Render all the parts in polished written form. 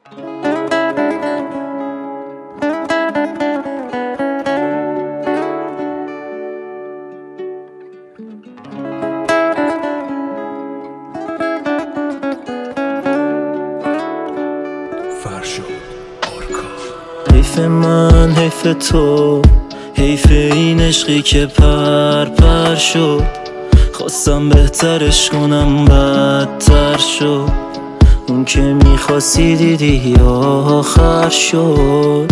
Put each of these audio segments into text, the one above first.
حیف من، حیف تو، حیف این عشقی که پر شد. خواستم بهترش کنم بدتر شد. اون که میخواستی دیدی آخر شد.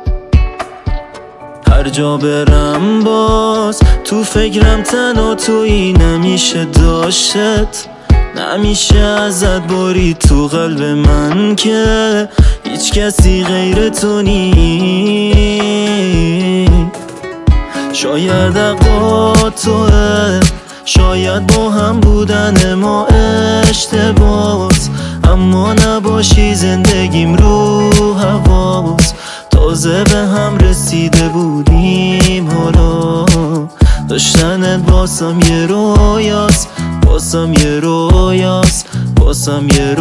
هر جا برم باز تو فکرم تنها تویی، نمیشه داشتت، نمیشه ازت برید تو قلب من که هیچ کسی غیر تو نی. شاید عقا توه، شاید با هم بودن ما اشتباس، اما نباشی زندگیم رو حواس. تازه به هم رسیده بودیم، حالا داشتنت باسم یه رویاست، باسم یه رویاست، باسم یه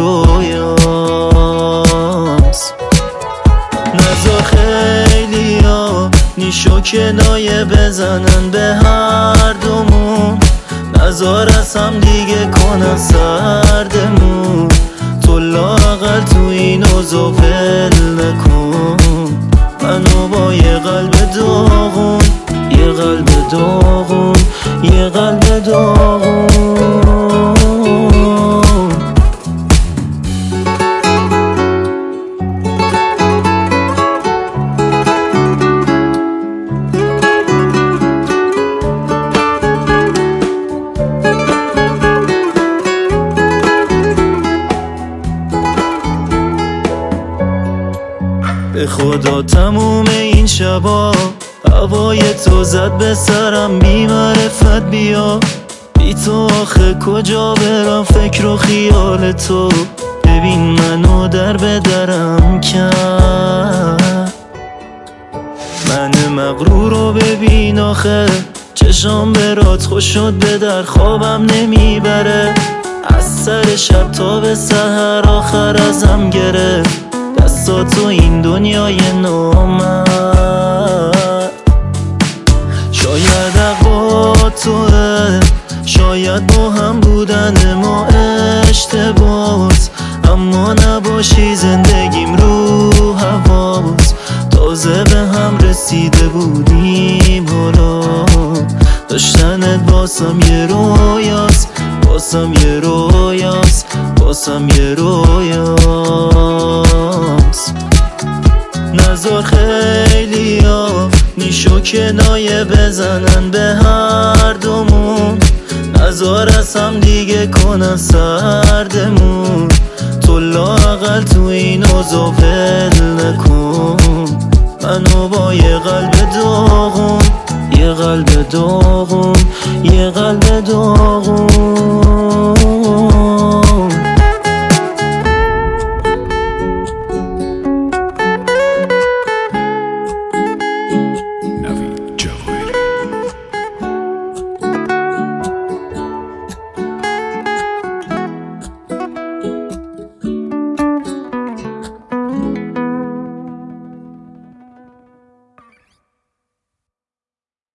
رویاست. نذار خیلی ها نیشو کنایه بزنن به هر دومون، نذار از هم دیگه کنن سردمون. تو لااقل تو این اوضاع ول نکن منو با یه قلب داغون، یه قلب داغون، یه قلب داغون. به خدا تموم این شبا هوای تو زد به سرم، بی معرفت بیا بی تو آخه کجا برم. فکر و خیال تو ببین منو در به درم کرد. من مغرور رو ببین آخه چشام برات خوش شد، به در خوابم نمیبره. از سر شب تا به سحر آخر ازم گرفت دستا تو این دنیای نامرد. شاید عقا توه، شاید با هم بودن ما اشتباس، اما نباشی زندگیم رو حواس. تازه به هم رسیده بودیم، حالا داشتنت باسم یه رویاست، باسم یه رویاست، باسم یه رویاست. نذار خیلی ها نیشو کنایه بزنن به هر دومون، نذار از هم دیگه کنن سردمون. تو لااقل تو این اوضاع ول نکن منو با یه قلب داغون، یه قلب داغون، یه قلب داغون.